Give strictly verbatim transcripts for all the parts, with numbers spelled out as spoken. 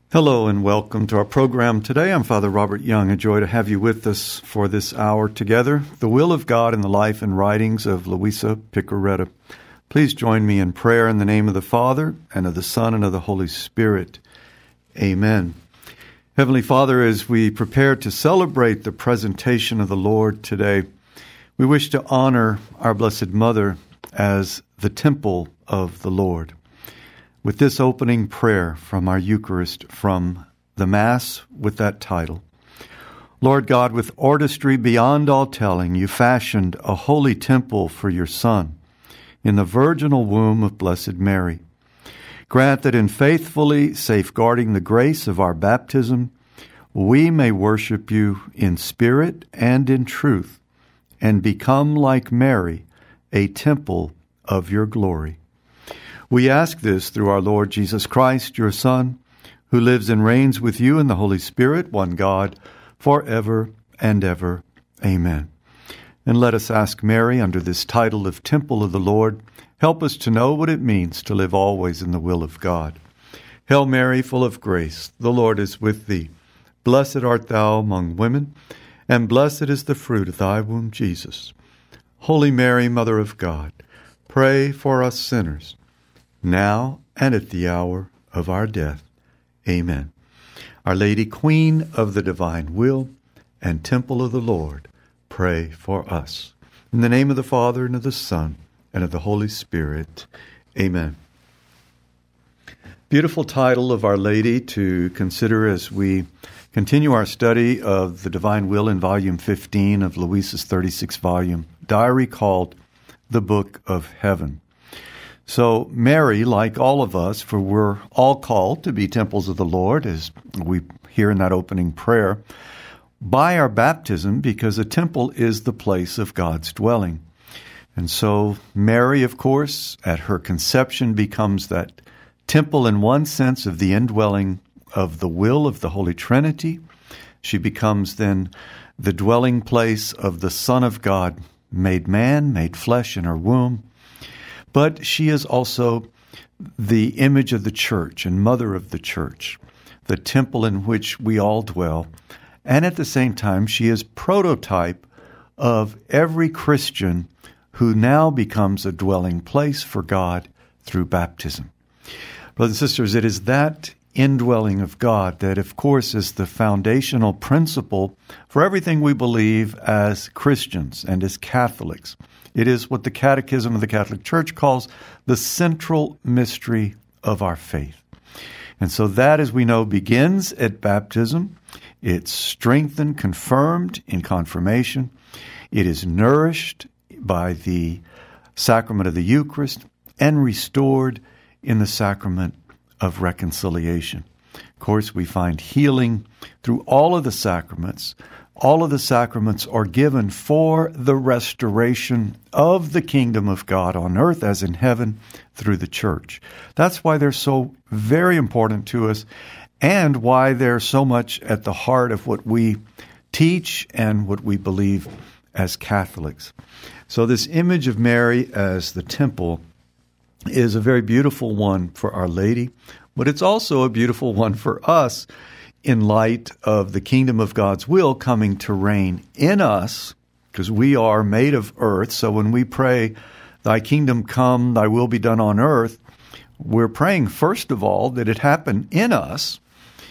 Hello and welcome to our program today. I'm Father Robert Young. A joy to have you with us for this hour together. The Will of God in the Life and Writings of Luisa Piccarreta. Please join me in prayer in the name of the Father, and of the Son, and of the Holy Spirit. Amen. Heavenly Father, as we prepare to celebrate the presentation of the Lord today, we wish to honor our Blessed Mother as the temple of the Lord. With this opening prayer from our Eucharist, from the Mass with that title. Lord God, with artistry beyond all telling, you fashioned a holy temple for your Son in the virginal womb of Blessed Mary. Grant that in faithfully safeguarding the grace of our baptism, we may worship you in spirit and in truth, and become like Mary, a temple of your glory. We ask this through our Lord Jesus Christ, your Son, who lives and reigns with you in the Holy Spirit, one God, forever and ever. Amen. And let us ask Mary, under this title of Temple of the Lord, help us to know what it means to live always in the will of God. Hail Mary, full of grace, the Lord is with thee. Blessed art thou among women, and blessed is the fruit of thy womb, Jesus. Holy Mary, Mother of God, pray for us sinners, now and at the hour of our death. Amen. Our Lady, Queen of the divine will and temple of the Lord, pray for us. In the name of the Father, and of the Son, and of the Holy Spirit. Amen. Beautiful title of Our Lady to consider as we continue our study of the Divine Will in Volume fifteen of Luisa's thirty-six volume diary called The Book of Heaven. So Mary, like all of us, for we're all called to be temples of the Lord, as we hear in that opening prayer, by our baptism, because a temple is the place of God's dwelling. And so Mary, of course, at her conception becomes that temple in one sense of the indwelling of the will of the Holy Trinity. She becomes then the dwelling place of the Son of God, made man, made flesh in her womb. But she is also the image of the church and mother of the church, the temple in which we all dwell. And at the same time, she is prototype of every Christian who now becomes a dwelling place for God through baptism. Brothers and sisters, it is that indwelling of God that, of course, is the foundational principle for everything we believe as Christians and as Catholics. It is what the Catechism of the Catholic Church calls the central mystery of our faith. And so that, as we know, begins at baptism. It's strengthened, confirmed in confirmation. It is nourished by the sacrament of the Eucharist and restored in the sacrament of reconciliation. Of course, we find healing through all of the sacraments. All of the sacraments are given for the restoration of the kingdom of God on earth as in heaven through the church. That's why they're so very important to us, and why they're so much at the heart of what we teach and what we believe as Catholics. So this image of Mary as the temple is a very beautiful one for Our Lady, but it's also a beautiful one for us in light of the kingdom of God's will coming to reign in us, because we are made of earth. So when we pray, thy kingdom come, thy will be done on earth, we're praying, first of all, that it happen in us,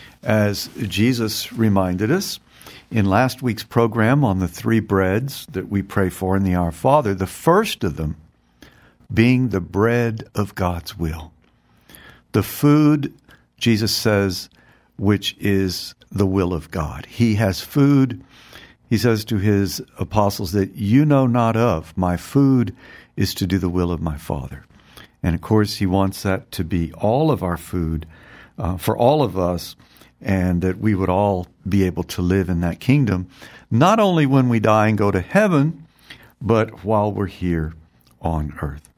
as Jesus reminded us in last week's program on the three breads that we pray for in the Our Father, the first of them being the bread of God's will. The food, Jesus says, which is the will of God. He has food, he says to his apostles, that you know not of. My food is to do the will of my Father. And of course, he wants that to be all of our food uh, for all of us, and that we would all be able to live in that kingdom, not only when we die and go to heaven, but while we're here on earth.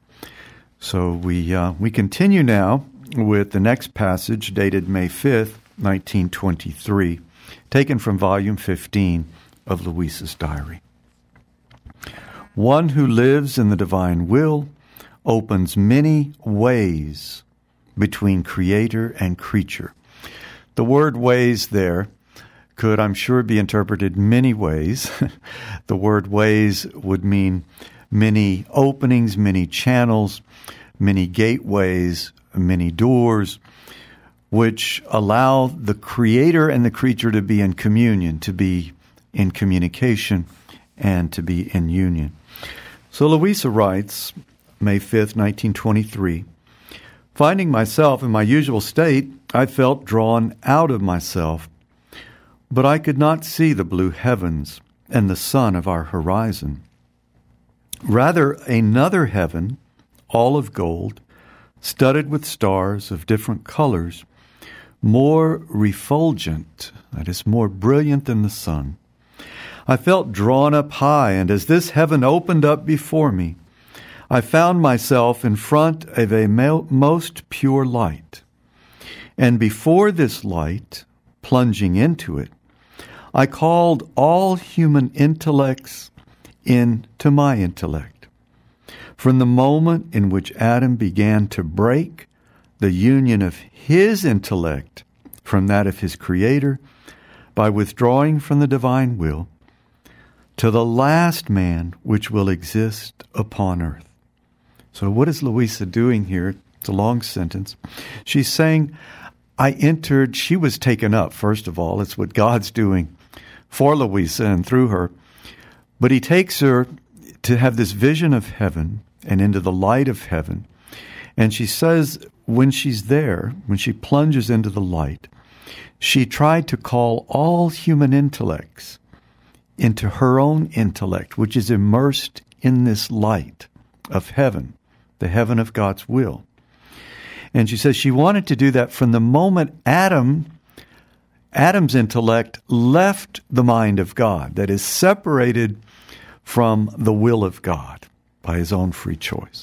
So we uh, we continue now with the next passage, dated May fifth, nineteen twenty-three, taken from volume fifteen of Luisa's diary. One who lives in the divine will opens many ways between creator and creature. The word ways there could, I'm sure, be interpreted many ways. The word ways would mean many openings, many channels, many gateways, many doors, which allow the Creator and the creature to be in communion, to be in communication, and to be in union. So Louisa writes, May fifth, nineteen twenty-three, finding myself in my usual state, I felt drawn out of myself, but I could not see the blue heavens and the sun of our horizon. Rather, another heaven, all of gold, studded with stars of different colors, more refulgent, that is, more brilliant than the sun. I felt drawn up high, and as this heaven opened up before me, I found myself in front of a most pure light. And before this light, plunging into it, I called all human intellects into my intellect. From the moment in which Adam began to break the union of his intellect from that of his Creator by withdrawing from the divine will, to the last man which will exist upon earth. So what is Louisa doing here? It's a long sentence. She's saying, I entered, she was taken up, first of all. It's what God's doing for Louisa and through her. But he takes her to have this vision of heaven and into the light of heaven. And she says when she's there, when she plunges into the light, she tried to call all human intellects into her own intellect, which is immersed in this light of heaven, the heaven of God's will. And she says she wanted to do that from the moment Adam, Adam's intellect left the mind of God, that is separated from the will of God by his own free choice.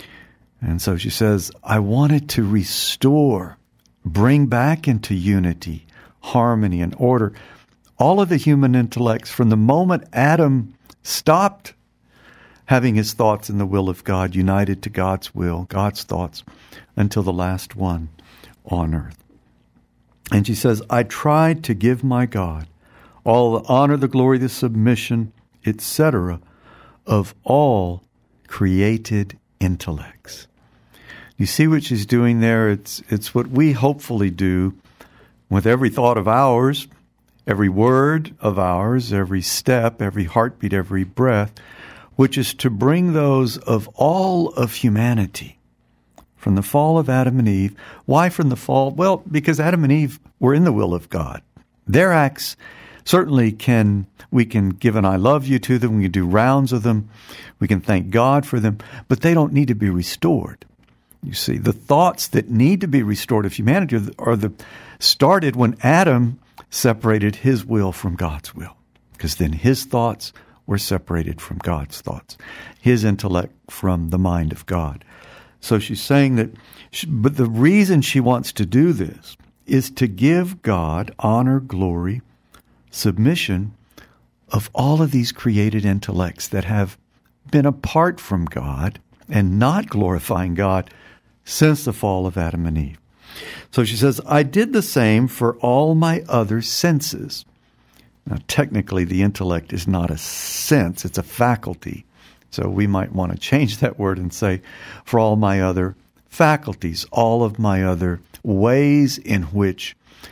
And so she says, I wanted to restore, bring back into unity, harmony, and order all of the human intellects from the moment Adam stopped having his thoughts in the will of God, united to God's will, God's thoughts, until the last one on earth. And she says, I tried to give my God all the honor, the glory, the submission, et cetera, of all created intellects. You see what she's doing there? It's it's what we hopefully do with every thought of ours, every word of ours, every step, every heartbeat, every breath, which is to bring those of all of humanity from the fall of Adam and Eve. Why from the fall? Well, because Adam and Eve were in the will of God. Their acts certainly can, we can give an I love you to them, we can do rounds of them, we can thank God for them, but they don't need to be restored. You see, the thoughts that need to be restored of humanity are the started when Adam separated his will from God's will, because then his thoughts were separated from God's thoughts, his intellect from the mind of God. So she's saying that, she, but the reason she wants to do this is to give God honor, glory, submission of all of these created intellects that have been apart from God and not glorifying God since the fall of Adam and Eve. So she says, I did the same for all my other senses. Now, technically, the intellect is not a sense, it's a faculty. So we might want to change that word and say, for all my other faculties, all of my other ways in which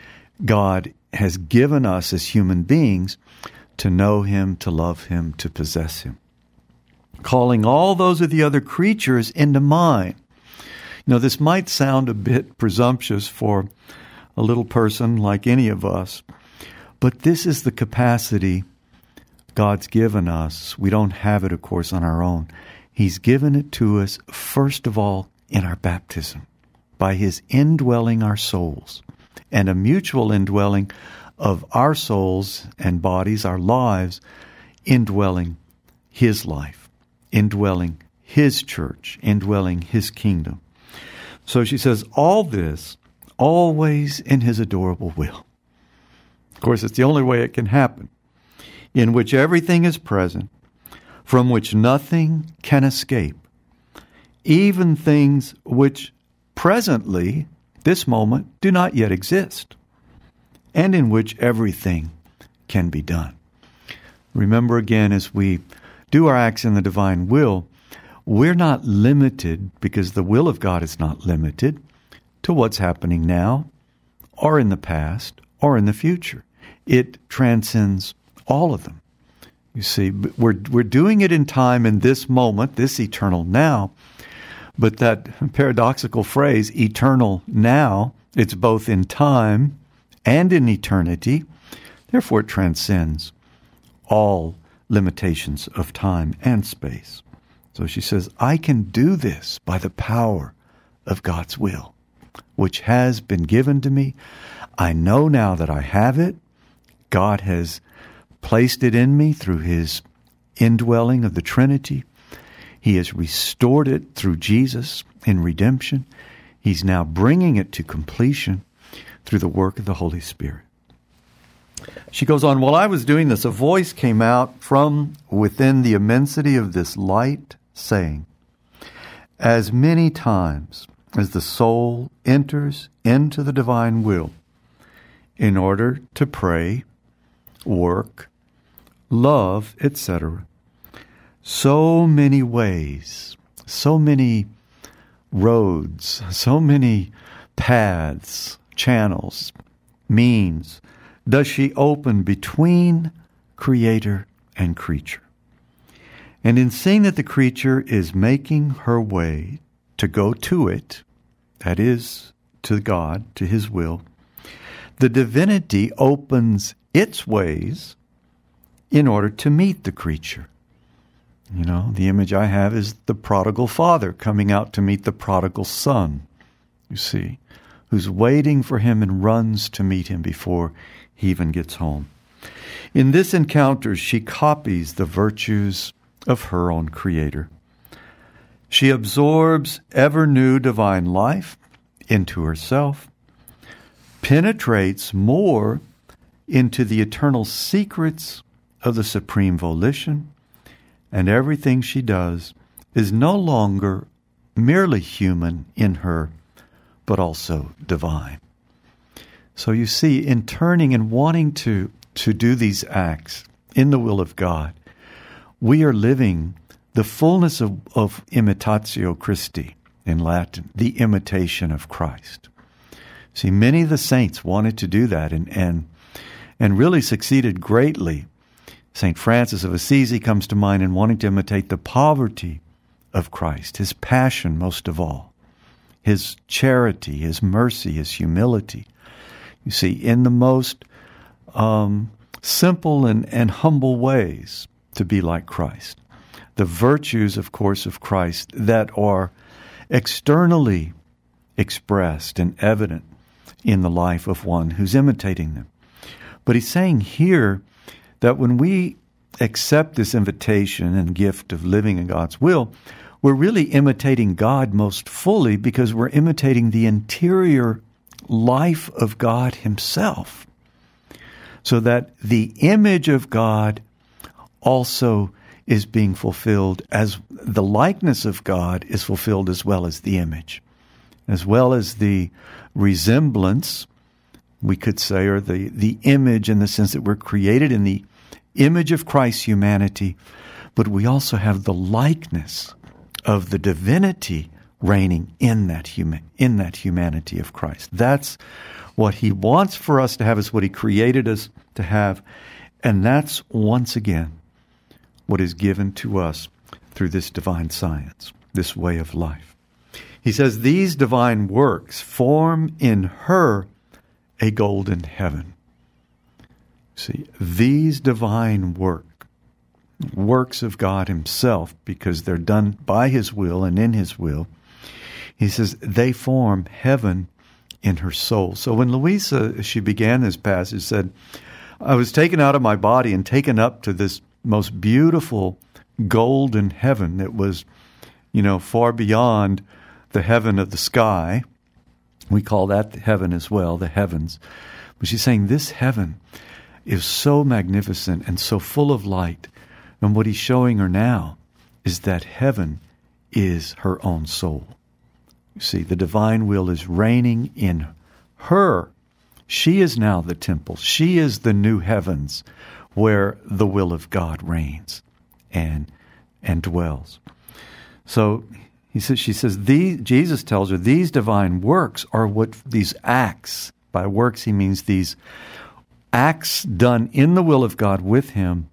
God has given us as human beings to know Him, to love Him, to possess Him. Calling all those of the other creatures into mine. You know, this might sound a bit presumptuous for a little person like any of us, but this is the capacity God's given us. We don't have it, of course, on our own. He's given it to us, first of all, in our baptism, by His indwelling our souls, and a mutual indwelling of our souls and bodies, our lives, indwelling His life, indwelling His church, indwelling His kingdom. So she says, all this, always in His adorable will. Of course, it's the only way it can happen, in which everything is present, from which nothing can escape, even things which presently, this moment, do not yet exist. and in which everything can be done. Remember again, as we do our acts in the divine will, we're not limited, because the will of God is not limited to what's happening now or in the past or in the future. It transcends all of them. You see, we're we're doing it in time, in this moment, this eternal now. But that paradoxical phrase, eternal now, it's both in time and in eternity. Therefore, it transcends all limitations of time and space. So she says, I can do this by the power of God's will, which has been given to me. I know now that I have it. God has placed it in me through his indwelling of the Trinity. He has restored it through Jesus in redemption. He's now bringing it to completion through the work of the Holy Spirit. She goes on, while I was doing this, a voice came out from within the immensity of this light, saying, as many times as the soul enters into the divine will in order to pray, work, love, et cetera, so many ways, so many roads, so many paths, channels, means does she open between Creator and creature. And in seeing that the creature is making her way to go to it, that is, to God, to his will, the divinity opens its ways in order to meet the creature. You know, the image I have is the prodigal father coming out to meet the prodigal son, you see, who's waiting for him and runs to meet him before he even gets home. In this encounter, she copies the virtues of her own Creator. She absorbs ever new divine life into herself, penetrates more into the eternal secrets of the supreme volition, and everything she does is no longer merely human in her, but also divine. So you see, in turning and wanting to, to do these acts in the will of God, we are living the fullness of, of imitatio Christi in Latin, the imitation of Christ. See, many of the saints wanted to do that and and, and really succeeded greatly. Saint Francis of Assisi comes to mind in wanting to imitate the poverty of Christ, his passion most of all, his charity, his mercy, his humility. You see, in the most um, simple and, and humble ways to be like Christ. The virtues, of course, of Christ that are externally expressed and evident in the life of one who's imitating them. But he's saying here that when we accept this invitation and gift of living in God's will, we're really imitating God most fully because we're imitating the interior life of God himself, so that the image of God also is being fulfilled, as the likeness of God is fulfilled as well as the image, as well as the resemblance, we could say, or the, the image in the sense that we're created in the image of Christ's humanity, but we also have the likeness of the divinity reigning in that human, in that humanity of Christ. That's what he wants for us to have, is what he created us to have. And that's, once again, what is given to us through this divine science, this way of life. He says, these divine works form in her a golden heaven. See, these divine work, works of God himself, because they're done by his will and in his will, he says they form heaven in her soul. So when Louisa, as she began this passage, said, I was taken out of my body and taken up to this most beautiful golden heaven that was, you know, far beyond the heaven of the sky. We call that heaven as well, the heavens. But she's saying this heaven is so magnificent and so full of light. And what he's showing her now is that heaven is her own soul. You see, the divine will is reigning in her She is now the temple. She is the new heavens where the will of God reigns and and dwells. So he says, she says, these, Jesus tells her, these divine works are what these acts, by works he means these acts done in the will of God with him,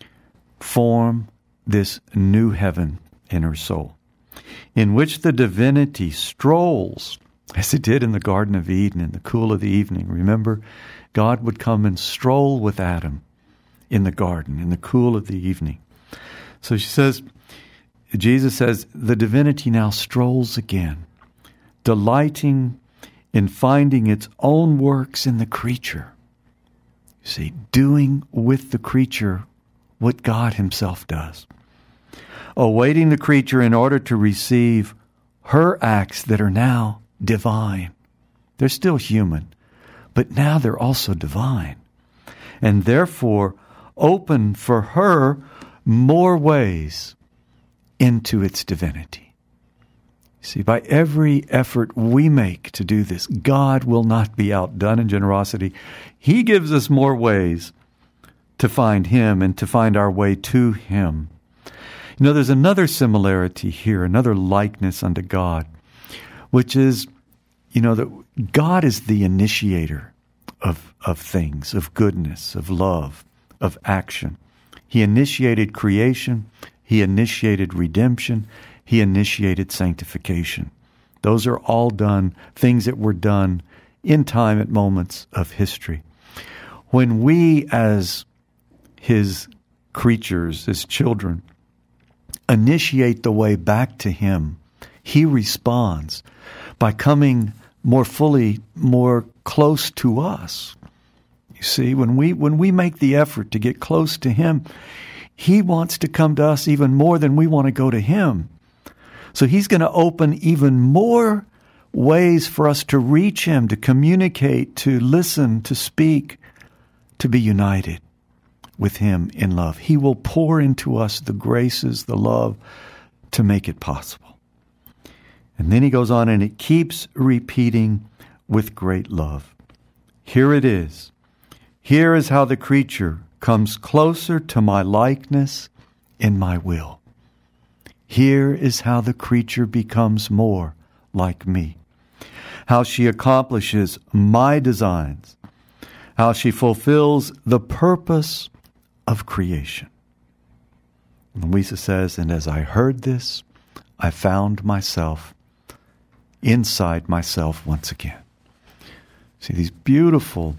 form this new heaven in her soul, in which the divinity strolls, as it did in the Garden of Eden in the cool of the evening. Remember, God would come and stroll with Adam in the garden in the cool of the evening. So she says, Jesus says, the divinity now strolls again, delighting in finding its own works in the creature. You see, doing with the creature what God himself does. Awaiting the creature in order to receive her acts that are now divine. They're still human, but now they're also divine. And therefore, open for her more ways into its divinity. See, by every effort we make to do this, God will not be outdone in generosity. He gives us more ways to find him and to find our way to him. You know, there's another similarity here, another likeness unto God, which is, you know, that God is the initiator of, of things, of goodness, of love, of action. He initiated creation. He initiated redemption. He initiated sanctification. Those are all done, things that were done in time at moments of history. When we as his creatures, his children, initiate the way back to him, he responds by coming more fully, more close to us. You see, when we when we make the effort to get close to him, he wants to come to us even more than we want to go to him. So he's going to open even more ways for us to reach him, to communicate, to listen, to speak, to be united with him in love. He will pour into us the graces, the love to make it possible. And then he goes on and it keeps repeating with great love. Here it is. Here is how the creature comes closer to my likeness in my will. Here is how the creature becomes more like me. How she accomplishes my designs. How she fulfills the purpose of creation. Louisa says, and as I heard this, I found myself inside myself once again. See, these beautiful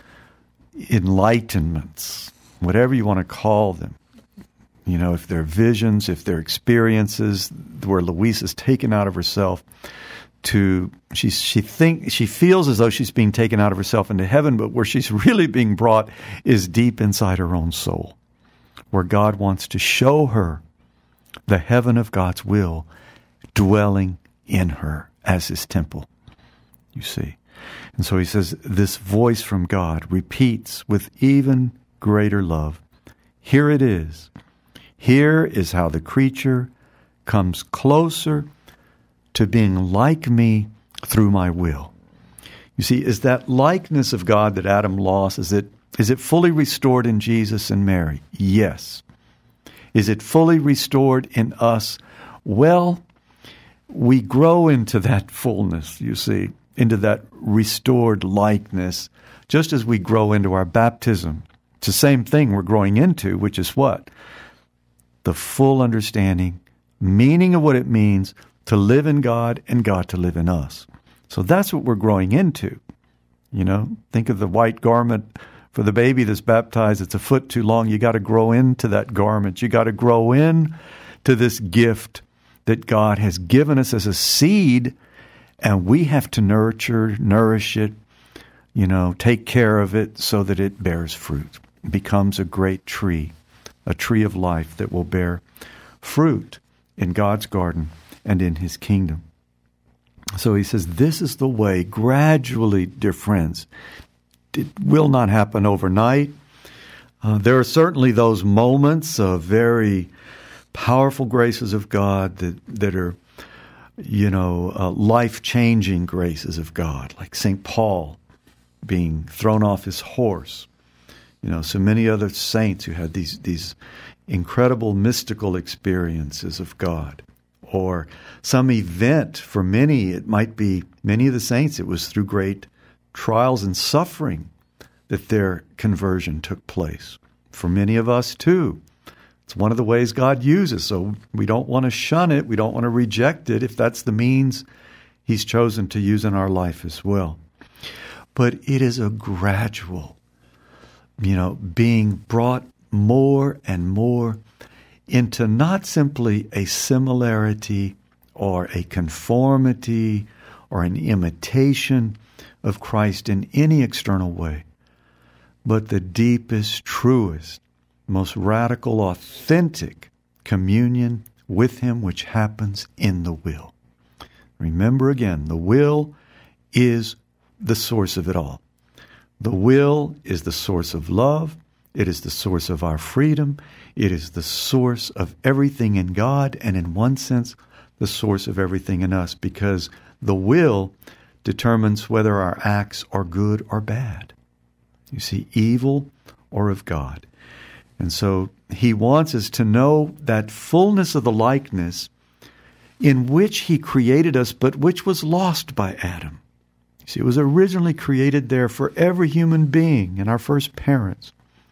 enlightenments, whatever you want to call them, you know, if they're visions, if they're experiences where Louisa's taken out of herself to, she, she think, she feels as though she's being taken out of herself into heaven, but where she's really being brought is deep inside her own soul, where God wants to show her the heaven of God's will dwelling in her as his temple, you see. And so he says, this voice from God repeats with even greater love. Here it is. Here is how the creature comes closer to being like me through my will. You see, is that likeness of God that Adam lost, is it, is it fully restored in Jesus and Mary? Yes. Is it fully restored in us? Well, we grow into that fullness, you see, into that restored likeness, just as we grow into our baptism. It's the same thing we're growing into, which is what? The full understanding, meaning of what it means to live in God and God to live in us. So that's what we're growing into. You know, think of the white garment for the baby that's baptized. It's a foot too long. You got to grow into that garment. You got to grow in to this gift that God has given us as a seed, and we have to nurture, nourish it, you know, take care of it so that it bears fruit, it becomes a great tree, a tree of life that will bear fruit in God's garden and in his kingdom. So he says, this is the way, gradually, dear friends. It will not happen overnight. Uh, there are certainly those moments of very powerful graces of God that, that are, you know, uh, life-changing graces of God, like Saint Paul, being thrown off his horse. You know, so many other saints who had these these incredible mystical experiences of God. Or some event, for many, it might be, many of the saints, it was through great trials and suffering that their conversion took place. For many of us, too. It's one of the ways God uses, so we don't want to shun it. We don't want to reject it if that's the means He's chosen to use in our life as well. But it is a gradual, you know, being brought more and more into not simply a similarity or a conformity or an imitation of Christ in any external way, but the deepest, truest, most radical, authentic communion with Him, which happens in the will. Remember again, the will is the source of it all. The will is the source of love. It is the source of our freedom. It is the source of everything in God, and in one sense, the source of everything in us, because the will determines whether our acts are good or bad. You see, evil or of God. And so He wants us to know that fullness of the likeness in which He created us, but which was lost by Adam. You see, it was originally created there for every human being and our first parents.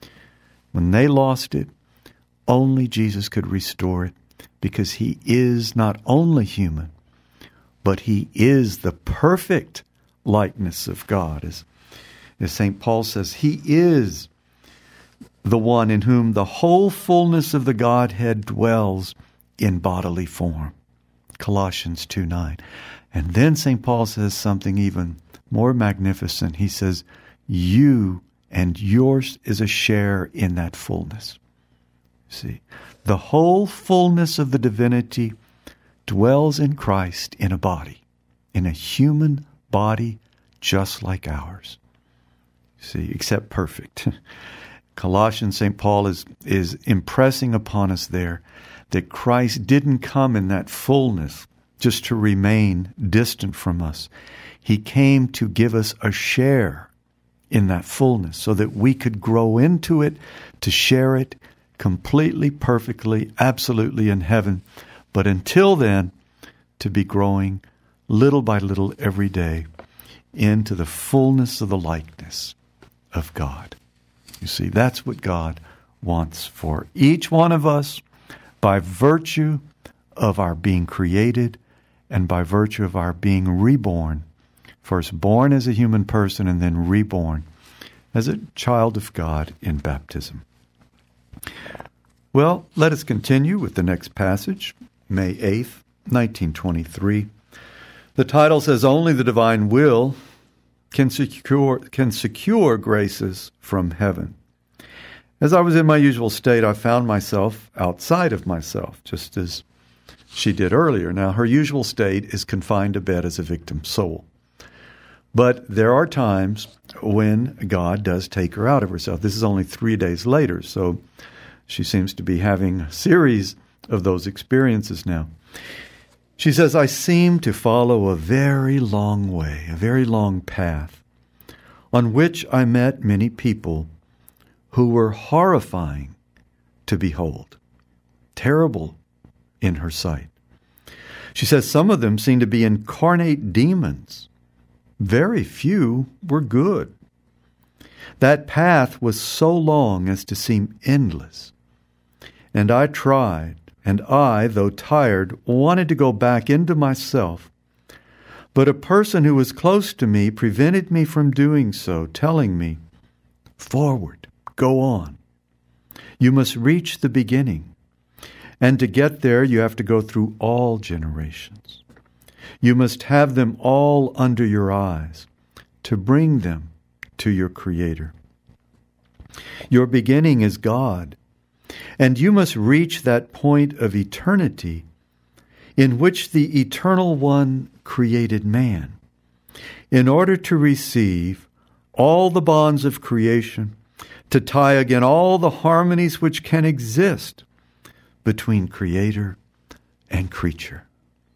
When they lost it, only Jesus could restore it, because He is not only human, but He is the perfect likeness of God. As, as Saint Paul says, He is the one in whom the whole fullness of the Godhead dwells in bodily form. Colossians two nine. And then Saint Paul says something even more magnificent. He says, you and yours is a share in that fullness. See, the whole fullness of the divinity dwells in Christ in a body, in a human body just like ours. See, except perfect. Colossians, Saint Paul is, is impressing upon us there that Christ didn't come in that fullness just to remain distant from us. He came to give us a share in that fullness so that we could grow into it, to share it completely, perfectly, absolutely in heaven. But until then, to be growing little by little every day into the fullness of the likeness of God. You see, that's what God wants for each one of us by virtue of our being created and by virtue of our being reborn. First born as a human person and then reborn as a child of God in baptism. Well, let us continue with the next passage, May eighth, nineteen twenty-three. The title says, Only the divine will can secure, can secure graces from heaven. As I was in my usual state, I found myself outside of myself, just as she did earlier. Now, her usual state is confined to bed as a victim soul. But there are times when God does take her out of herself. This is only three days later, so she seems to be having a series of those experiences now. She says, I seem to follow a very long way, a very long path, on which I met many people who were horrifying to behold, terrible in her sight. She says some of them seemed to be incarnate demons. Very few were good. That path was so long as to seem endless. And I tried, and I, though tired, wanted to go back into myself. But a person who was close to me prevented me from doing so, telling me, forward, go on. You must reach the beginning. And to get there, you have to go through all generations. You must have them all under your eyes to bring them to your Creator. Your beginning is God, and you must reach that point of eternity in which the Eternal One created man, in order to receive all the bonds of creation, to tie again all the harmonies which can exist between Creator and creature.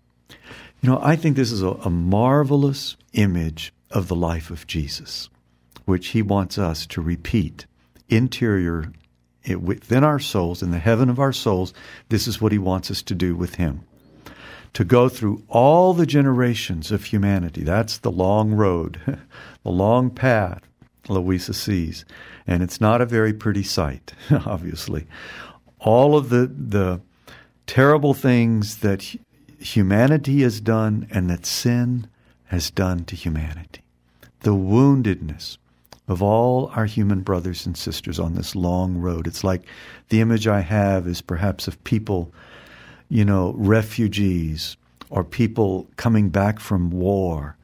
You know, I think this is a, a marvelous image of the life of Jesus. which he wants us to repeat. Interior, it, within our souls, in the heaven of our souls, this is what he wants us to do with him. To go through all the generations of humanity. That's the long road, the long path Louisa sees. And it's not a very pretty sight, obviously. All of the, the terrible things that humanity has done and that sin has done to humanity. The woundedness of all our human brothers and sisters on this long road. It's like the image I have is perhaps of people, you know, refugees or people coming back from war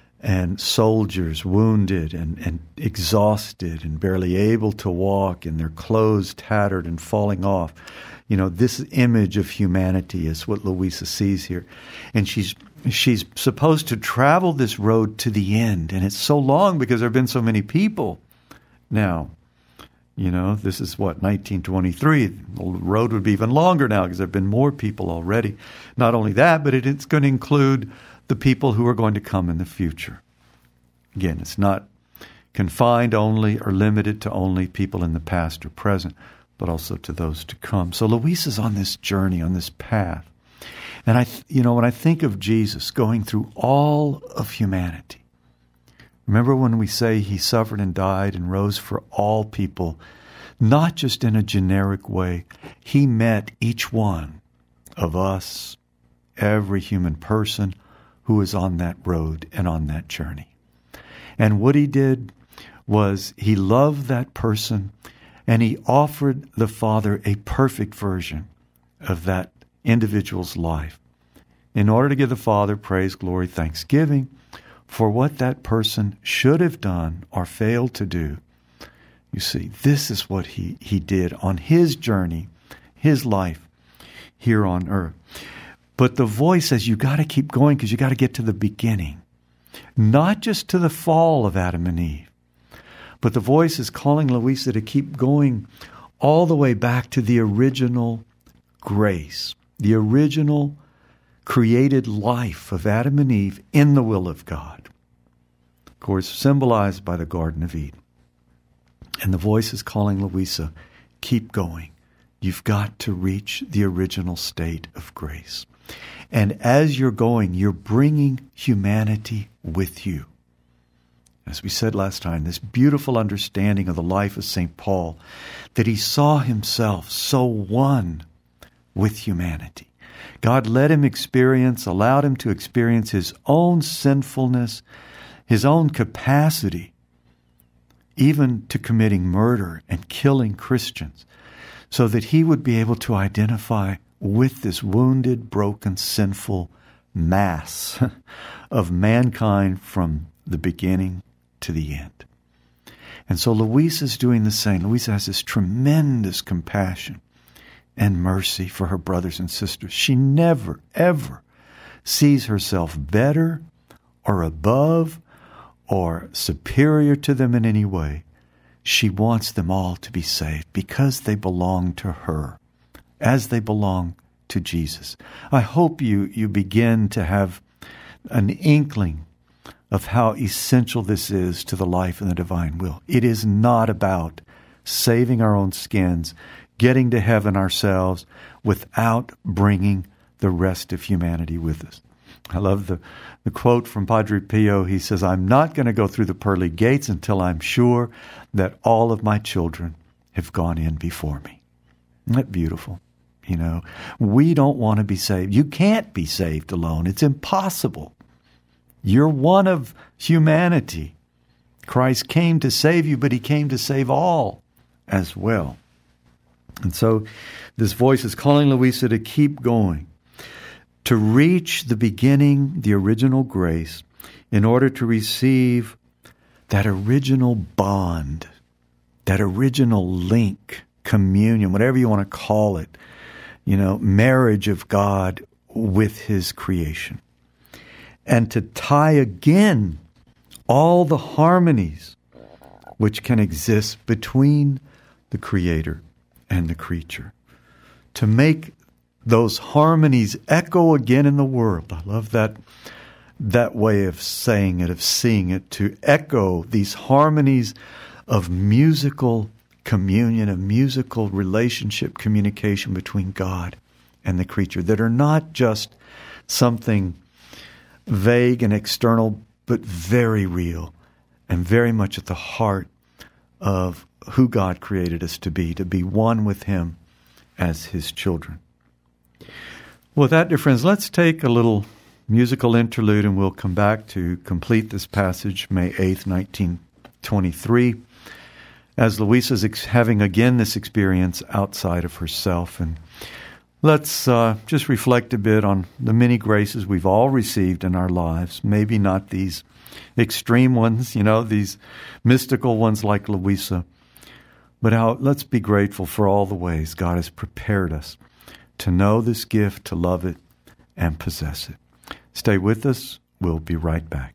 and soldiers wounded and, and exhausted and barely able to walk and their clothes tattered and falling off. You know, this image of humanity is what Louisa sees here. And she's she's supposed to travel this road to the end. And it's so long because there have been so many people. Now, you know, this is what, nineteen twenty-three. The road would be even longer now because there have been more people already. Not only that, but it, it's going to include the people who are going to come in the future. Again, it's not confined only or limited to only people in the past or present, but also to those to come. So Louisa's on this journey, on this path. And I, you know, when I think of Jesus going through all of humanity, remember when we say he suffered and died and rose for all people, not just in a generic way. He met each one of us, every human person who is on that road and on that journey. And what he did was he loved that person and he offered the Father a perfect version of that individual's life in order to give the Father praise, glory, thanksgiving for what that person should have done or failed to do. You see, this is what he, he did on his journey, his life here on earth. But the voice says you got to keep going because you got to get to the beginning, not just to the fall of Adam and Eve. But the voice is calling Louisa to keep going all the way back to the original grace, the original created life of Adam and Eve in the will of God. Of course, symbolized by the Garden of Eden. And the voice is calling Louisa, keep going. You've got to reach the original state of grace. And as you're going, you're bringing humanity with you. As we said last time, this beautiful understanding of the life of Saint Paul, that he saw himself so one with humanity. God let him experience, allowed him to experience his own sinfulness, his own capacity, even to committing murder and killing Christians, so that he would be able to identify with this wounded, broken, sinful mass of mankind from the beginning to the end. And so Louisa's doing the same. Louisa has this tremendous compassion and mercy for her brothers and sisters. She never, ever sees herself better or above or superior to them in any way. She wants them all to be saved because they belong to her, as they belong to Jesus. I hope you, you begin to have an inkling of how essential this is to the life and the divine will. It is not about saving our own skins, getting to heaven ourselves without bringing the rest of humanity with us. I love the, the quote from Padre Pio. He says, I'm not going to go through the pearly gates until I'm sure that all of my children have gone in before me. Isn't that beautiful? You know, we don't want to be saved. You can't be saved alone. It's impossible. You're one of humanity. Christ came to save you, but he came to save all as well. And so this voice is calling Louisa to keep going, to reach the beginning, the original grace, in order to receive that original bond, that original link, communion, whatever you want to call it, you know, marriage of God with his creation. And to tie again all the harmonies which can exist between the Creator and the creature. To make those harmonies echo again in the world. I love that that way of saying it, of seeing it, to echo these harmonies of musical communion, of musical relationship, communication between God and the creature, that are not just something vague and external, but very real and very much at the heart of who God created us to be, to be one with Him as His children. With that, dear friends, let's take a little musical interlude and we'll come back to complete this passage, May eighth, nineteen twenty-three, as Louisa's ex- having again this experience outside of herself. And let's uh, just reflect a bit on the many graces we've all received in our lives, maybe not these extreme ones, you know, these mystical ones like Louisa, but how let's be grateful for all the ways God has prepared us to know this gift, to love it, and possess it. Stay with us. We'll be right back.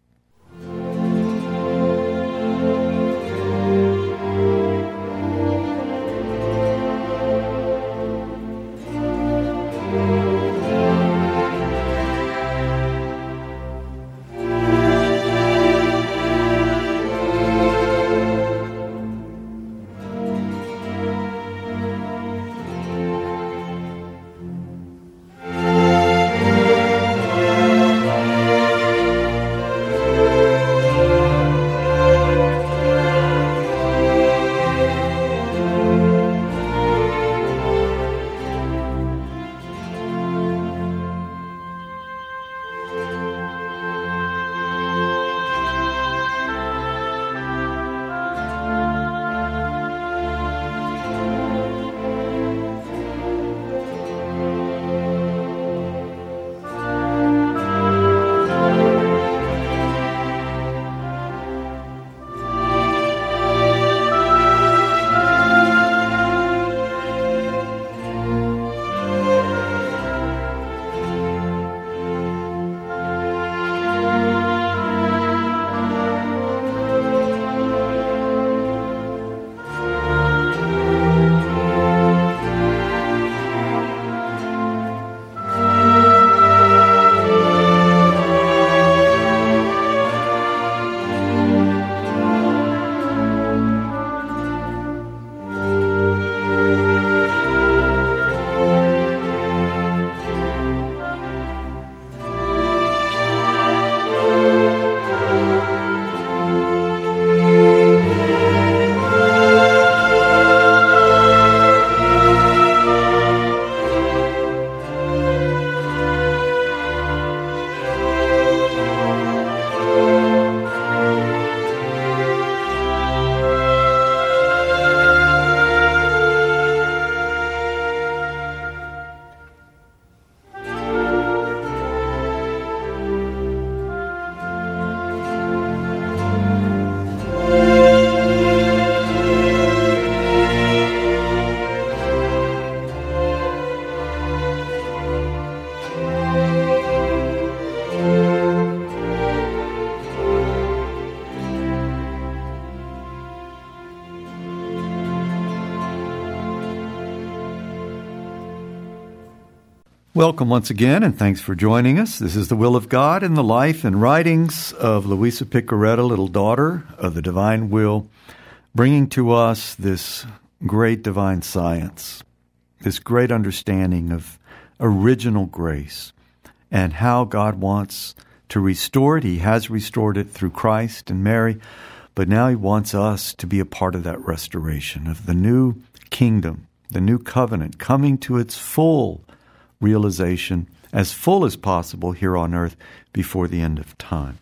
Welcome once again, and thanks for joining us. This is The Will of God in the life and writings of Louisa Piccarreta, little daughter of the divine will, bringing to us this great divine science, this great understanding of original grace and how God wants to restore it. He has restored it through Christ and Mary, but now He wants us to be a part of that restoration of the new kingdom, the new covenant coming to its full realization, as full as possible here on earth before the end of time.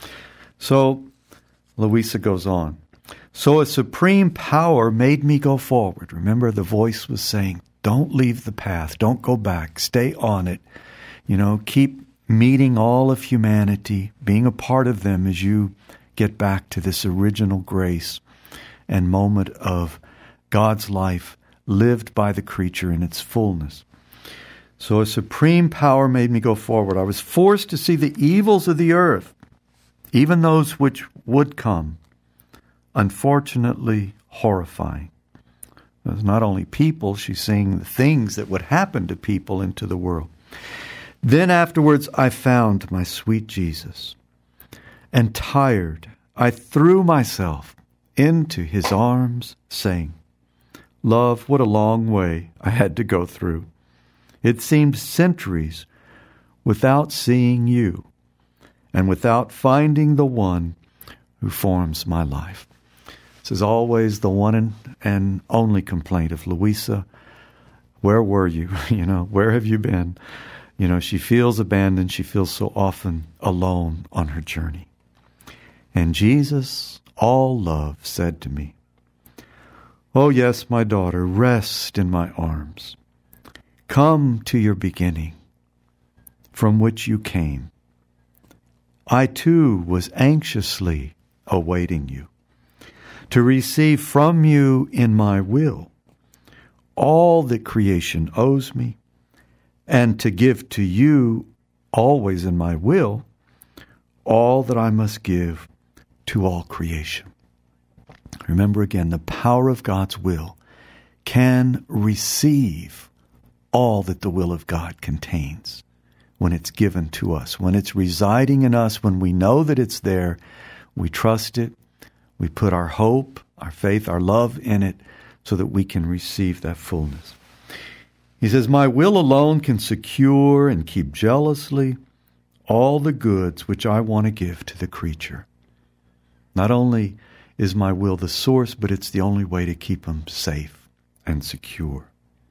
So, Louisa goes on. So a supreme power made me go forward. Remember, the voice was saying, don't leave the path. Don't go back. Stay on it. You know, keep meeting all of humanity, being a part of them as you get back to this original grace and moment of God's life lived by the creature in its fullness. So a supreme power made me go forward. I was forced to see the evils of the earth, even those which would come, unfortunately horrifying. There's not only people, she's seeing the things that would happen to people into the world. Then afterwards I found my sweet Jesus, and tired I threw myself into his arms, saying, Love, what a long way I had to go through. It seemed centuries without seeing you and without finding the one who forms my life. This is always the one and, and only complaint of Louisa. Where were you? You know, where have you been? You know, she feels abandoned. She feels so often alone on her journey. And Jesus, all love, said to me, Oh yes, my daughter, rest in my arms. Come to your beginning, from which you came. I too was anxiously awaiting you, to receive from you in my will all that creation owes me, and to give to you, always in my will, all that I must give to all creation. Remember again, the power of God's will can receive all that the will of God contains when it's given to us, when it's residing in us, when we know that it's there, we trust it, we put our hope, our faith, our love in it so that we can receive that fullness. He says, My will alone can secure and keep jealously all the goods which I want to give to the creature. Not only is my will the source, but it's the only way to keep them safe and secure.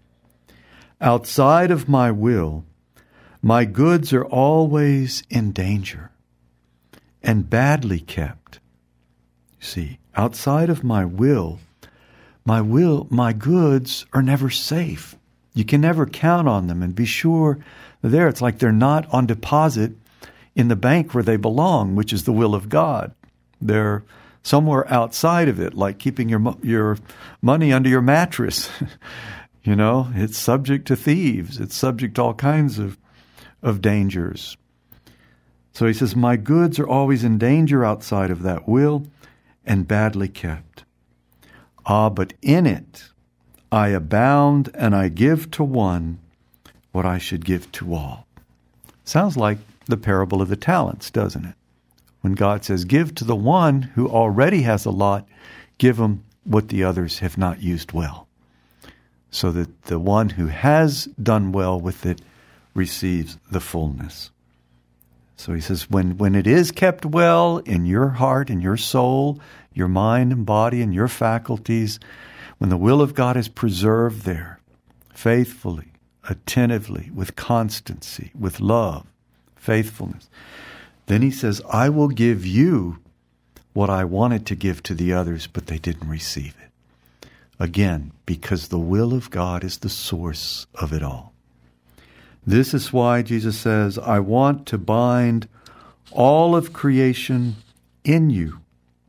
Outside of my will, my goods are always in danger and badly kept. You see, outside of my will, my will, my goods are never safe. You can never count on them and be sure they're there. It's like they're not on deposit in the bank where they belong, which is the will of God. They're somewhere outside of it, like keeping your your money under your mattress. You know, it's subject to thieves. It's subject to all kinds of, of dangers. So he says, my goods are always in danger outside of that will and badly kept. Ah, but in it I abound and I give to one what I should give to all. Sounds like the parable of the talents, doesn't it? When God says, give to the one who already has a lot, give him what the others have not used well, so that the one who has done well with it receives the fullness. So he says, when, when it is kept well in your heart and your soul, your mind and body and your faculties, when the will of God is preserved there, faithfully, attentively, with constancy, with love, faithfulness, then he says, I will give you what I wanted to give to the others, but they didn't receive it. Again, because the will of God is the source of it all. This is why Jesus says, I want to bind all of creation in you.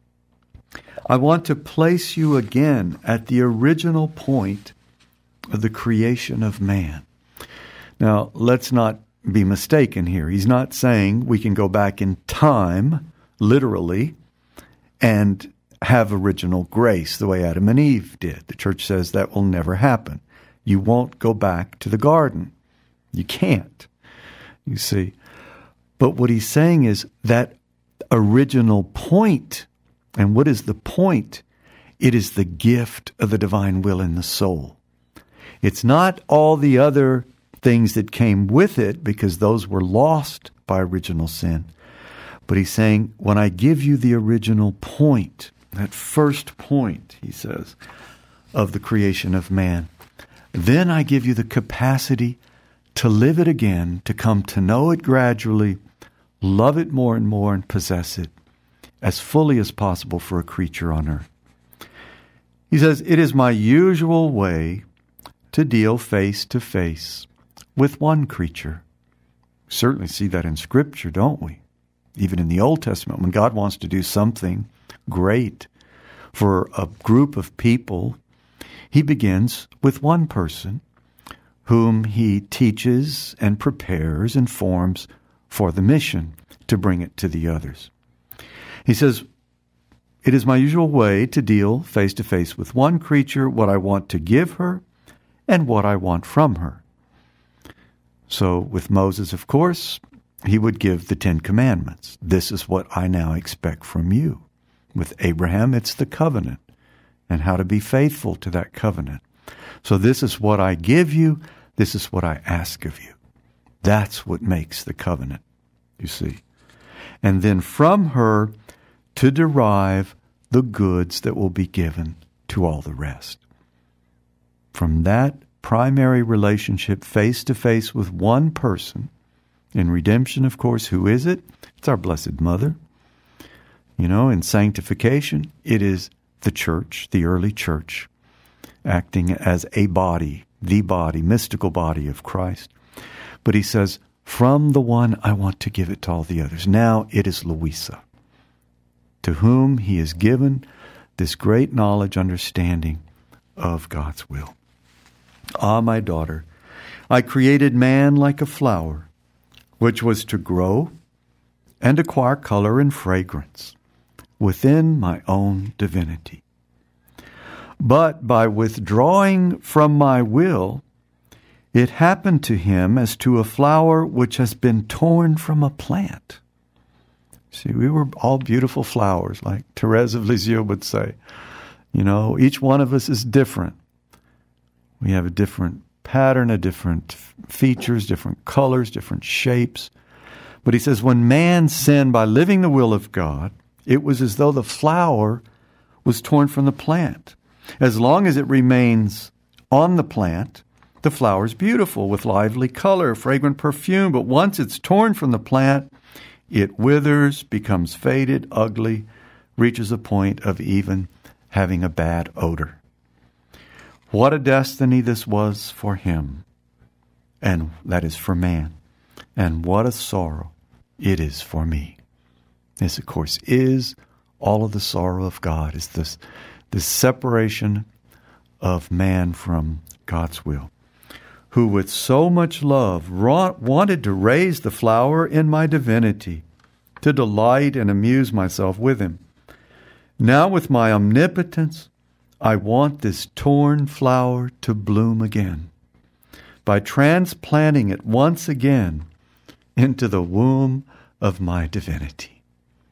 I want to place you again at the original point of the creation of man. Now, let's not be mistaken here. He's not saying we can go back in time, literally, and have original grace the way Adam and Eve did. The church says that will never happen. You won't go back to the garden. You can't, you see. But what he's saying is that original point. And what is the point? It is the gift of the divine will in the soul. It's not all the other things that came with it, because those were lost by original sin. But he's saying, when I give you the original point, that first point, he says, of the creation of man, then I give you the capacity to live it again, to come to know it gradually, love it more and more, and possess it as fully as possible for a creature on earth. He says, it is my usual way to deal face to face with one creature. We certainly see that in Scripture, don't we? Even in the Old Testament, when God wants to do something great for a group of people, he begins with one person whom he teaches and prepares and forms for the mission to bring it to the others. He says, it is my usual way to deal face to face with one creature, what I want to give her and what I want from her. So with Moses, of course, he would give the Ten Commandments. This is what I now expect from you. With Abraham, it's the covenant and how to be faithful to that covenant. So this is what I give you. This is what I ask of you. That's what makes the covenant, you see. And then from her to derive the goods that will be given to all the rest. From that primary relationship face to face with one person, in redemption, of course, who is it? It's our Blessed Mother. You know, in sanctification, it is the church, the early church, acting as a body, the body, mystical body of Christ. But he says, from the one I want to give it to all the others. Now it is Louisa, to whom he has given this great knowledge, understanding of God's will. Ah, my daughter, I created man like a flower, which was to grow and acquire color and fragrance within my own divinity. But by withdrawing from my will, it happened to him as to a flower which has been torn from a plant. See, we were all beautiful flowers, like Therese of Lisieux would say. You know, each one of us is different. We have a different pattern, a different features, different colors, different shapes. But he says, when man sinned by living the will of God, it was as though the flower was torn from the plant. As long as it remains on the plant, the flower is beautiful with lively color, fragrant perfume. But once it's torn from the plant, it withers, becomes faded, ugly, reaches a point of even having a bad odor. What a destiny this was for him, and that is for man. And what a sorrow it is for me. This, of course, is all of the sorrow of God, is this, this separation of man from God's will, who with so much love wrought, wanted to raise the flower in my divinity, to delight and amuse myself with him. Now with my omnipotence, I want this torn flower to bloom again, by transplanting it once again into the womb of my divinity.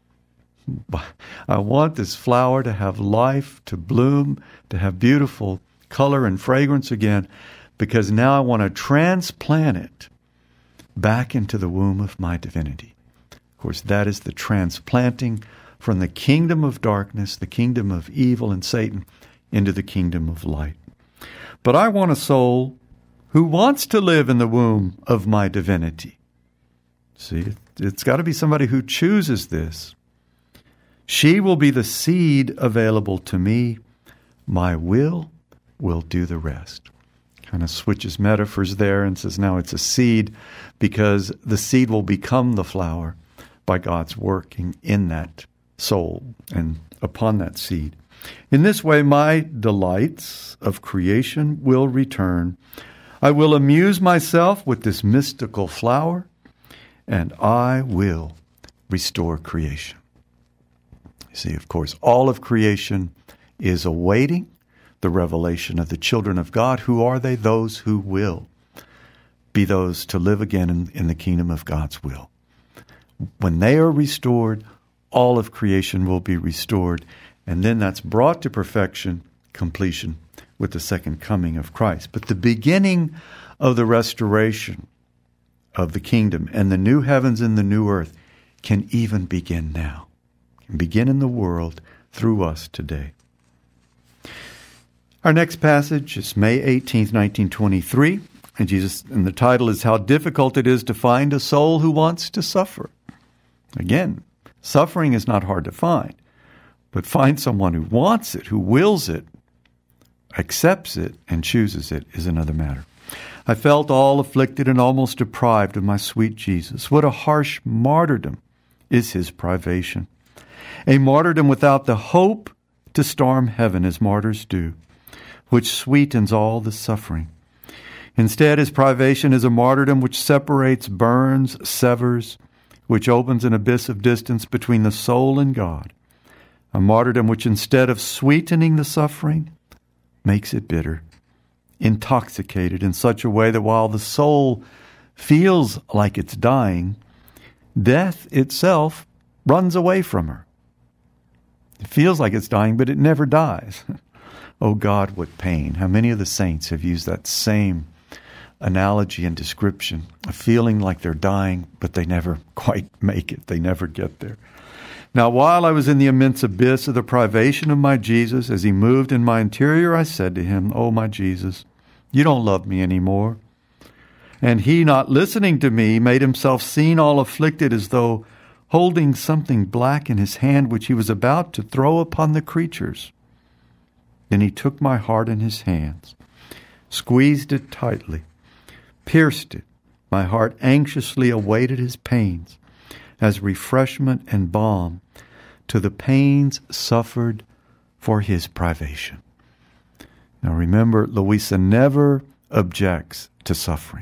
I want this flower to have life, to bloom, to have beautiful color and fragrance again, because now I want to transplant it back into the womb of my divinity. Of course, that is the transplanting from the kingdom of darkness, the kingdom of evil and Satan, into the kingdom of light. But I want a soul who wants to live in the womb of my divinity. See, it's got to be somebody who chooses this. She will be the seed available to me. My will will do the rest. Kind of switches metaphors there and says now it's a seed because the seed will become the flower by God's working in that soul and upon that seed. In this way, my delights of creation will return. I will amuse myself with this mystical flower, and I will restore creation. You see, of course, all of creation is awaiting the revelation of the children of God. Who are they? Those who will be those to live again in, in the kingdom of God's will. When they are restored, all of creation will be restored. And then that's brought to perfection, completion, with the second coming of Christ. But the beginning of the restoration of the kingdom and the new heavens and the new earth can even begin now. Can begin in the world through us today. Our next passage is May eighteenth, nineteen twenty-three. And Jesus, and the title is How Difficult It Is to Find a Soul Who Wants to Suffer. Again, suffering is not hard to find. But find someone who wants it, who wills it, accepts it, and chooses it is another matter. I felt all afflicted and almost deprived of my sweet Jesus. What a harsh martyrdom is his privation. A martyrdom without the hope to storm heaven as martyrs do, which sweetens all the suffering. Instead, his privation is a martyrdom which separates, burns, severs, which opens an abyss of distance between the soul and God. A martyrdom which, instead of sweetening the suffering, makes it bitter, intoxicated in such a way that while the soul feels like it's dying, death itself runs away from her. It feels like it's dying, but it never dies. Oh God, what pain. How many of the saints have used that same analogy and description of feeling like they're dying, but they never quite make it. They never get there. Now, while I was in the immense abyss of the privation of my Jesus, as he moved in my interior, I said to him, "Oh, my Jesus, you don't love me anymore." And he, not listening to me, made himself seen all afflicted, as though holding something black in his hand, which he was about to throw upon the creatures. Then he took my heart in his hands, squeezed it tightly, pierced it. My heart anxiously awaited his pains as refreshment and balm to the pains suffered for his privation. Now remember, Louisa never objects to suffering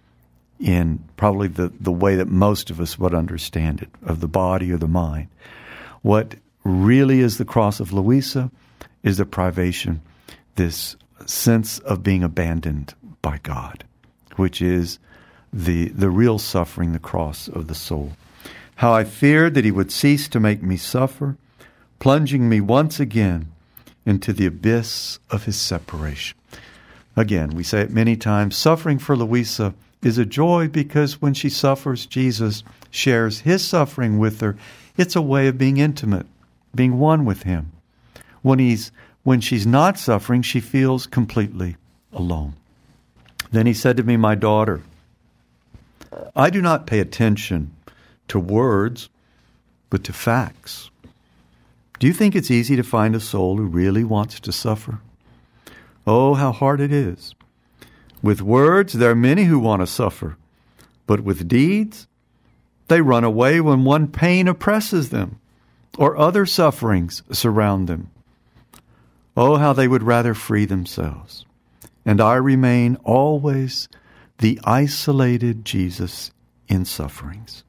in probably the, the way that most of us would understand it, of the body or the mind. What really is the cross of Louisa is the privation, this sense of being abandoned by God, which is the the real suffering, the cross of the soul. How I feared that he would cease to make me suffer, plunging me once again into the abyss of his separation. Again, we say it many times, suffering for Louisa is a joy because when she suffers, Jesus shares his suffering with her. It's a way of being intimate, being one with him. When he's when she's not suffering, she feels completely alone. Then he said to me, "My daughter, I do not pay attention to words, but to facts. Do you think it's easy to find a soul who really wants to suffer? Oh, how hard it is. With words, there are many who want to suffer, but with deeds, they run away when one pain oppresses them or other sufferings surround them. Oh, how they would rather free themselves. And I remain always the isolated Jesus in sufferings."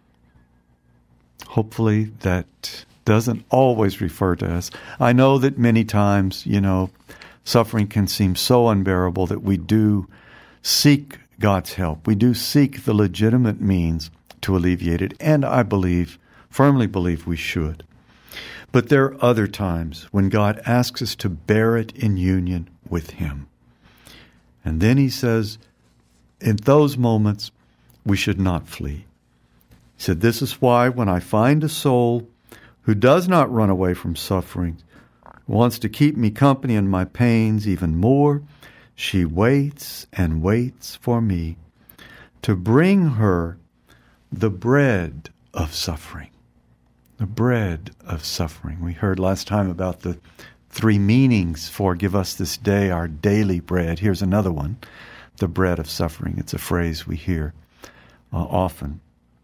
Hopefully that doesn't always refer to us. I know that many times, you know, suffering can seem so unbearable that we do seek God's help. We do seek the legitimate means to alleviate it, and I believe, firmly believe we should. But there are other times when God asks us to bear it in union with him. And then he says, in those moments, we should not flee. He said, "This is why when I find a soul who does not run away from suffering, wants to keep me company in my pains even more, she waits and waits for me to bring her the bread of suffering." The bread of suffering. We heard last time about the three meanings for "give us this day our daily bread." Here's another one, the bread of suffering. It's a phrase we hear uh, often.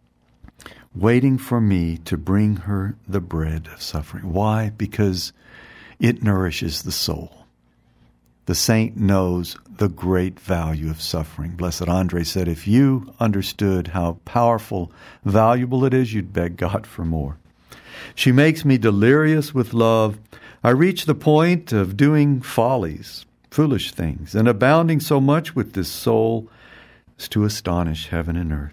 Waiting for me to bring her the bread of suffering. Why? Because it nourishes the soul. The saint knows the great value of suffering. Blessed Andre said, if you understood how powerful, valuable it is, you'd beg God for more. She makes me delirious with love. I reach the point of doing follies, foolish things, and abounding so much with this soul as to astonish heaven and earth.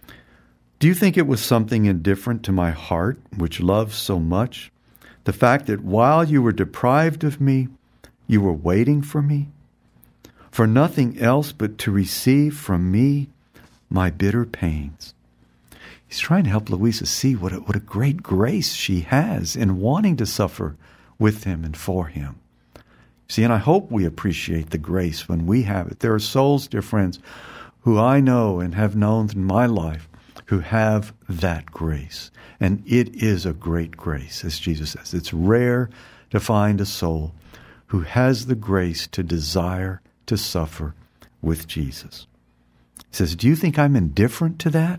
Do you think it was something indifferent to my heart, which loves so much, the fact that while you were deprived of me, you were waiting for me, for nothing else but to receive from me my bitter pains? He's trying to help Louisa see what a, what a great grace she has in wanting to suffer with him and for him. See, and I hope we appreciate the grace when we have it. There are souls, dear friends, who I know and have known in my life who have that grace. And it is a great grace, as Jesus says. It's rare to find a soul who has the grace to desire to suffer with Jesus. He says, do you think I'm indifferent to that?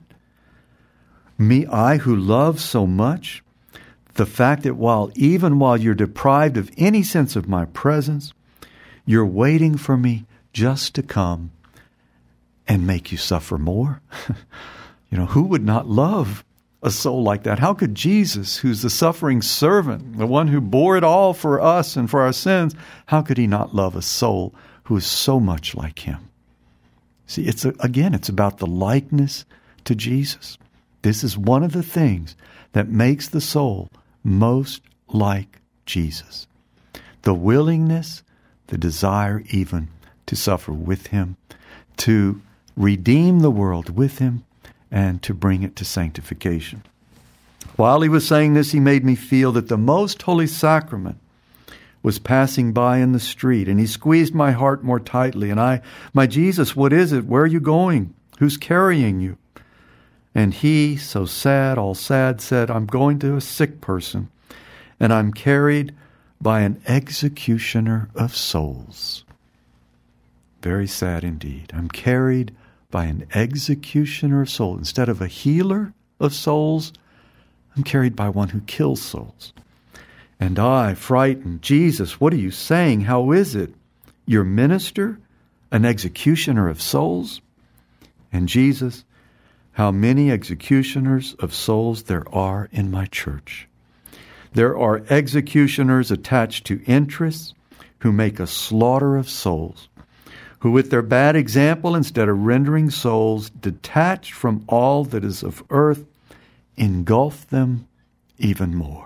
Me, I who love so much, the fact that while even while you're deprived of any sense of my presence, you're waiting for me just to come and make you suffer more. You know, who would not love a soul like that? How could Jesus, who's the suffering servant, the one who bore it all for us and for our sins, how could he not love a soul who is so much like him? See, it's a, again, it's about the likeness to Jesus. This is one of the things that makes the soul most like Jesus. The willingness, the desire even to suffer with him, to redeem the world with him, and to bring it to sanctification. While he was saying this, he made me feel that the most holy sacrament was passing by in the street, and he squeezed my heart more tightly. And I, my Jesus, what is it? Where are you going? Who's carrying you? And he, so sad, all sad, said, I'm going to a sick person, and I'm carried by an executioner of souls. Very sad indeed. I'm carried by an executioner of souls. Instead of a healer of souls, I'm carried by one who kills souls. And I, frightened, Jesus, what are you saying? How is it? Your minister, an executioner of souls? And Jesus, how many executioners of souls there are in my church. There are executioners attached to interests who make a slaughter of souls, who with their bad example, instead of rendering souls detached from all that is of earth, engulf them even more.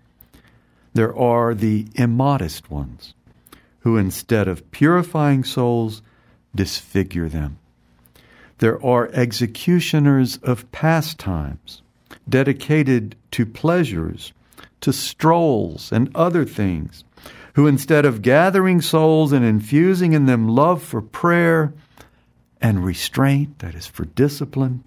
There are the immodest ones, who instead of purifying souls, disfigure them. There are executioners of pastimes, dedicated to pleasures, to strolls and other things, who instead of gathering souls and infusing in them love for prayer and restraint, that is for discipline,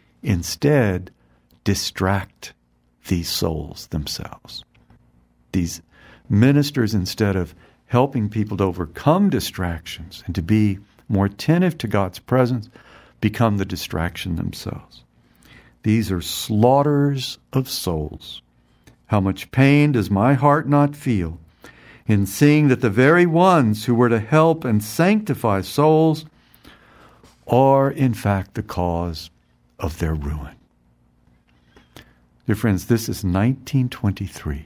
instead distract these souls themselves. These ministers, instead of helping people to overcome distractions and to be more attentive to God's presence, become the distraction themselves. These are slaughterers of souls. How much pain does my heart not feel in seeing that the very ones who were to help and sanctify souls are, in fact, the cause of their ruin. Dear friends, this is nineteen twenty-three.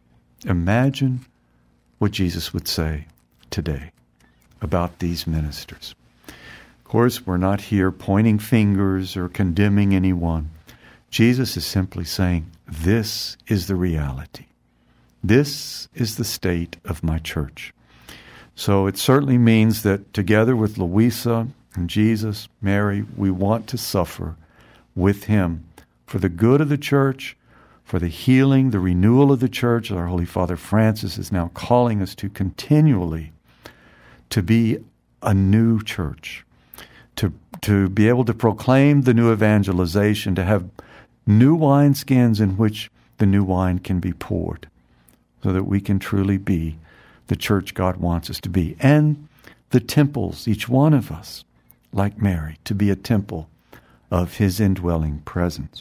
Imagine what Jesus would say today about these ministers. Of course, we're not here pointing fingers or condemning anyone. Jesus is simply saying, this is the reality. This is the state of my church. So it certainly means that together with Louisa and Jesus, Mary, we want to suffer with him for the good of the church, for the healing, the renewal of the church. Our Holy Father Francis is now calling us to continually to be a new church, to, to be able to proclaim the new evangelization, to have new wineskins in which the new wine can be poured, so that we can truly be the church God wants us to be. And the temples, each one of us, like Mary, to be a temple of his indwelling presence.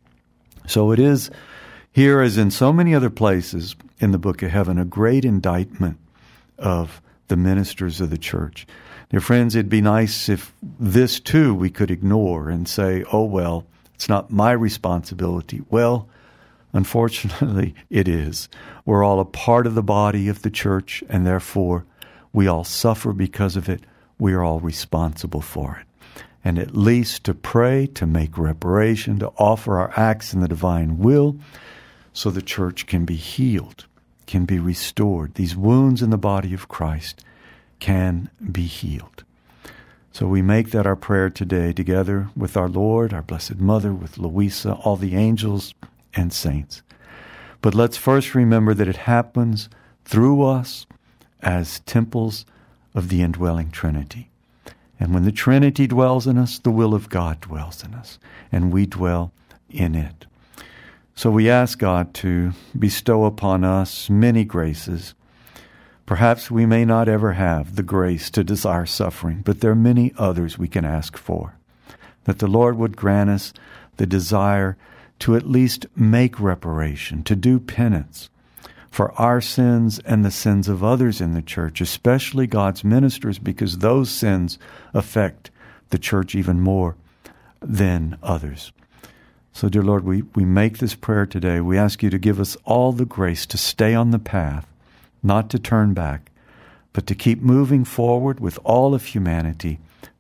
So it is here, as in so many other places in the Book of Heaven, a great indictment of the ministers of the church. Dear friends, it'd be nice if this too we could ignore and say, oh, well, it's not my responsibility. Well, unfortunately, it is. We're all a part of the body of the church, and therefore we all suffer because of it. We are all responsible for it. And at least to pray, to make reparation, to offer our acts in the divine will, so the church can be healed, can be restored. These wounds in the body of Christ can be healed. So we make that our prayer today, together with our Lord, our Blessed Mother, with Louisa, all the angels and saints. But let's first remember that it happens through us as temples of the indwelling Trinity. And when the Trinity dwells in us, the will of God dwells in us, and we dwell in it. So we ask God to bestow upon us many graces. Perhaps we may not ever have the grace to desire suffering, but there are many others we can ask for. That the Lord would grant us the desire to at least make reparation, to do penance for our sins and the sins of others in the church, especially God's ministers, because those sins affect the church even more than others. So, dear Lord, we, we make this prayer today. We ask you to give us all the grace to stay on the path, not to turn back, but to keep moving forward with all of humanity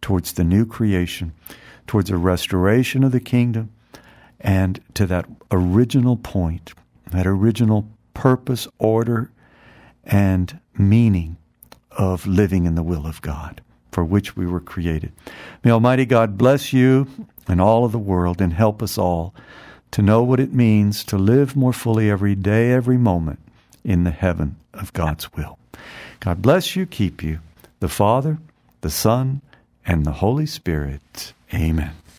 towards the new creation, towards a restoration of the kingdom, and to that original point, that original purpose, order, and meaning of living in the will of God, for which we were created. May Almighty God bless you and all of the world, and help us all to know what it means to live more fully every day, every moment in the heaven of God's will. God bless you, keep you, the Father, the Son, and the Holy Spirit. Amen.